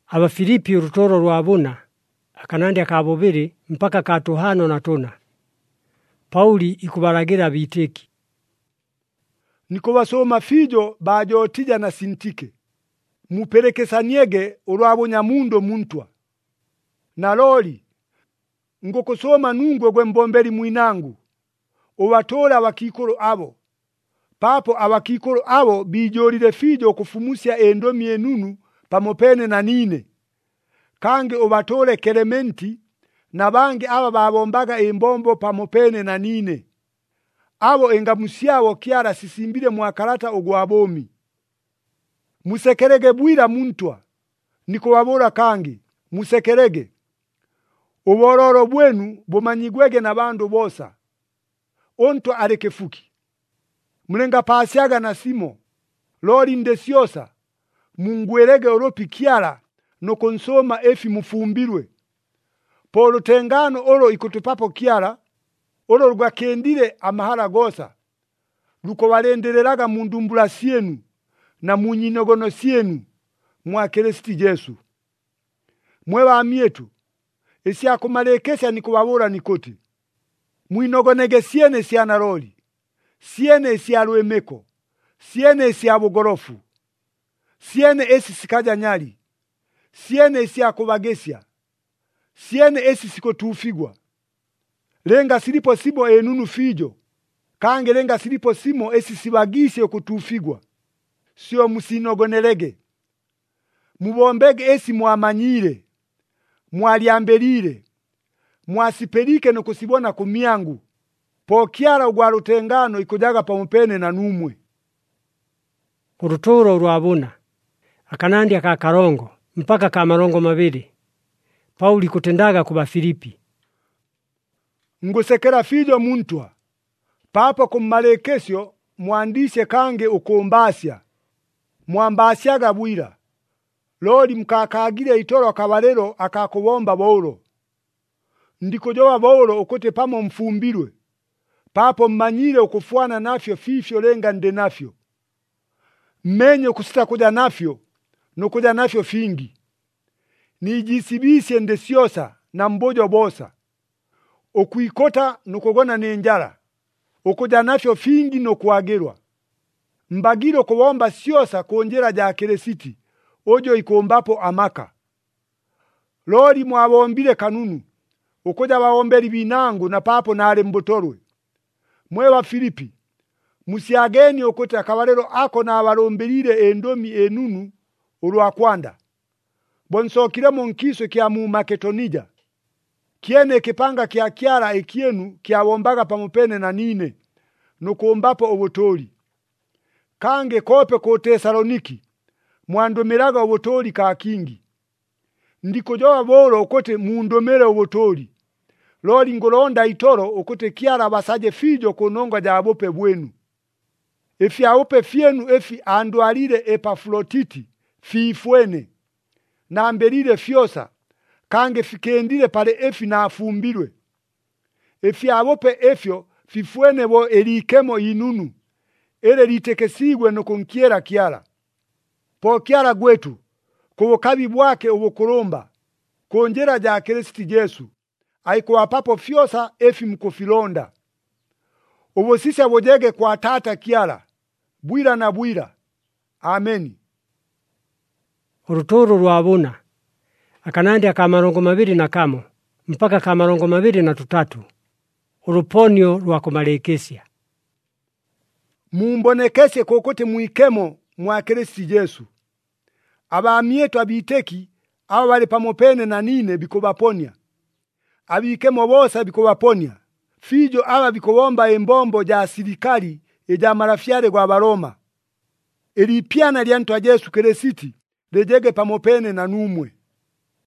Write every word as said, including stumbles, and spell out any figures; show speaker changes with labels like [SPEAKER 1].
[SPEAKER 1] Abafilipi urutoro rwa buna akanandi akabubiri mpaka ka tuhano na tuna. Pauli ikubaragira biteki.
[SPEAKER 2] Nikubasoma fijo bajotija na sintike. Muperekesanyege urwabo nyamundo muntwa. Na loli ngokusoma nungwe gwe mbomberi mwinangu. Uwatola abakikolo abo. Papo abakikolo abo bijolile fijo kufumusya endomi enunu pamopene na nine. Kange ubatole Kelementi na bangi aba babombaga embombo pamopene na nine. Abo engamusyabo kiara sisimbile mwakarata ogwabomi. Musekerege bwira muntwa. Nikubabura kangi. Musekerege. Ubororo bwenu bumanyigwege na bandu bosa. Ontwa arekefuki. Mlenga pasyaga na simo. Lori ndesiosa. Mungwerege oropi kiara. No konsoma efi mufumbirwe. Polo tengano oro ikutupapo kiara. Oro lugwa kendile amahara gosa. Luko walendeleraga mundumbula sienu. Na munyinogono sienu. Mwa Kristi Yesu. Mwewa amietu. Esi akumalekesya nikubabura nikoti. Mwinogonege siene siana roli. Siene esi aluemeko. Siene esi abugorofu. Siene esi sikaja nyali. Siene esi akubagesya. Siene esi sikotufigwa. Lenga silipo sibo enunu fijo. Kange lenga silipo simo esi sibagisye okutufigwa. Sio musinogonelege. Mubombege esi muamanyire. Mwaliambelire. Mwasipelike no kusibona kumyangu. Po kiara ugwarutengano ikujaga pamupene na numwe.
[SPEAKER 1] Uruturo rwa buna akanandi aka karongo mpaka ka marongo mabiri. Pauli kutendaga kuba Filipi.
[SPEAKER 2] Ngusekera fijo muntwa. Papa kummalekesyo muandishe kange ukumbasya. Muambasyaga bwira. Lori mkakagire itoro kabalero akakubomba bolo. Ndikujowa bolo ukote pamo mfumbirwe. Papo mmanyire ukufuana nafyo fifyo lenga nde nafyo. Mmenye kusita kuja nafyo, no kuja nafyo fingi. Nijisibisye ndesiosa na mbojo bosa. Okuikota nukugona nenjara. Okuja nafyo fingi no kuagerwa. Mbagiro kuwomba siosa kuonjera ja Keresiti. Ojo ikombapo amaka. Lori mwawombile kanunu. Ukuja waombeli binangu na papo na ale mbotorwe. Mwewa Filipi. Musiageni okuta kabalero ako na abalombelire endomi enunu olwakwanda. Bonsokire mu nkiso kya mu Makedonija. Kiene kipanga kya kiara ekienu kyabombaga pamupene na nine. Nukumbapo obutoli. Kange kope ko Tesaloniki. Mwandomeraga obutoli ka kingi. Ndikujowa bolo okote muundomere obutoli. Lori ngolonda itoro okote kiara basaje fijo kunonga jabope bwenu. Efi aope fienu efi andwalire Epaflotiti fiifwene. Na ambelire fiosa. Kange fikendire pale efi na afumbirwe. Efi aope efyo fifwene bo elikemo inunu. Ele litekesigwe no kunkiera kiara. Po kiara gwetu. Kubokabi bwake ubukulomba. Konjera ja Kristi Yesu. Aikuwa papo fiosa efi mkufilonda. Ubosisya bojege kwa tata kiara. Bwira na bwira. Ameni.
[SPEAKER 1] Uruturo rwa buna akanandi aka marongo mabiri na kamo mpaka ka marongo mabiri na tutatu. Uruponyo rwa kumalekesya.
[SPEAKER 2] Mumbonekesye kokote muikemo mwa Kristi Yesu. Abamietu abiteki aba bali pamopene na nine bikobaponya. Abikemo bosa bikobaponya. Fijo aba bikobomba embombo ja sirikali eja marafyare gwa Baroma. Elipiana lya ntwa Yesu Kristi lejege pamopene na numwe.